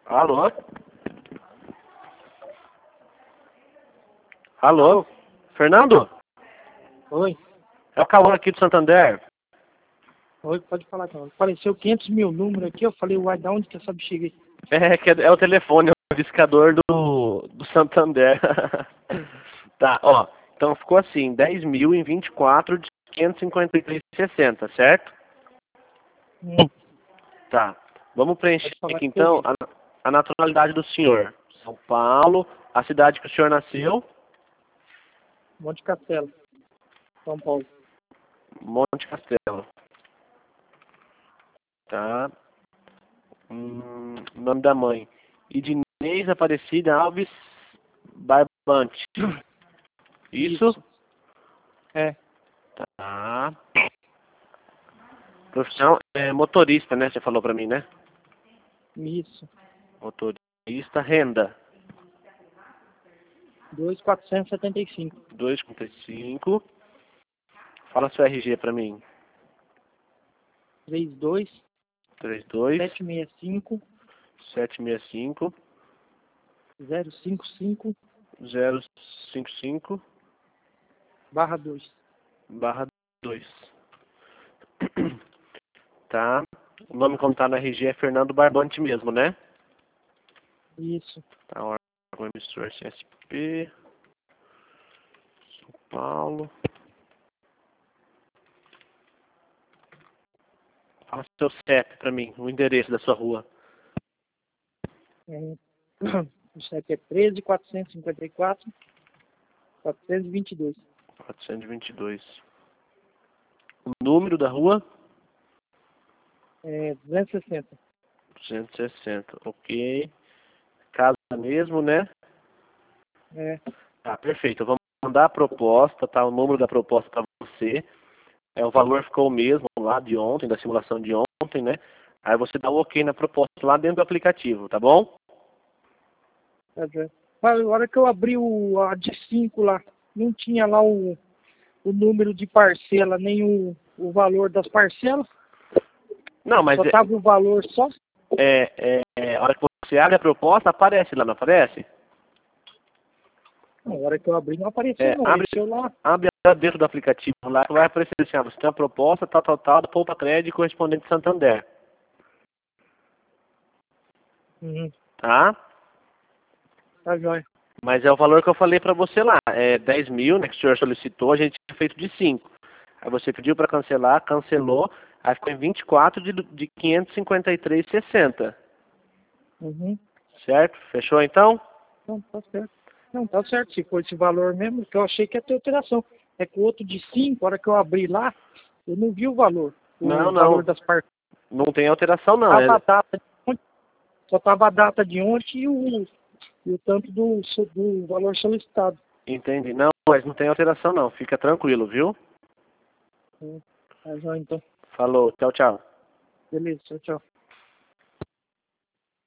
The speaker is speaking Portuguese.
Alô? Alô? Fernando? Oi, É o Cauã aqui do Santander. oi, pode falar, então. Apareceu 500 mil números aqui, eu falei, uai, da onde que essa bexiga aí? É o telefone, é o discador do Santander. Tá, ó. Então ficou assim, 10 mil em 24 de 553,60, certo? Hum, Tá. Vamos preencher Pode falar aqui que eu então vi. a naturalidade do senhor. São Paulo, a cidade que o senhor nasceu, Monte Castelo, São Paulo. Monte Castelo. Tá. Nome da mãe. Idinês Aparecida Alves Barbante. Isso? É, Tá. Profissão é motorista, né? Você falou pra mim, né? isso. Motorista, renda. 2.475. 2,55. Fala seu RG pra mim. 32 32 765 765 055 055 /2. barra 2. Tá. O nome como tá no RG é Fernando Barbante mesmo, né? Isso. Tá, órgão emissor CSP, São Paulo. Fala seu CEP pra mim, o endereço da sua rua. É, o CEP é 13.454 422. 422. O número da rua? É 260. 260. Ok. Casa mesmo, né? É, Tá, perfeito. Vamos mandar a proposta, tá? O número da proposta para você. O valor ficou o mesmo lá de ontem, da simulação de ontem, né? Aí você dá o ok na proposta lá dentro do aplicativo, tá bom? tá certo. Mas a hora que eu abri a de 5 lá, não tinha lá o número de parcela, nem o valor das parcelas. Não, mas Só tava o valor só. a hora que você abre a proposta, aparece lá, não aparece? Na hora que eu abri não apareceu, não. Abre, Apareceu lá. abre dentro do aplicativo lá, que vai aparecer assim, você tem uma proposta, tal, da Poupa Crédito correspondente Santander, Uhum, tá? tá jóia. Mas é o valor que eu falei pra você lá, é 10 mil, né, que o senhor solicitou, a gente tinha feito de 5. Aí você pediu pra cancelar, cancelou, aí ficou em 24 de 553,60, Uhum. certo? Fechou então? Não, tá certo. Não, tá certo. Se for esse valor mesmo, que eu achei que ia ter alteração. É que o outro de 5, a hora que eu abri lá, eu não vi o valor. O valor Não, das parcelas. não tem alteração não. Tava a data de ontem, só tava a data de ontem e o tanto do valor solicitado. Entendi. Não, mas não tem alteração não, fica tranquilo, viu? Tá jóia, então. Falou, tchau, tchau. Beleza, tchau, tchau.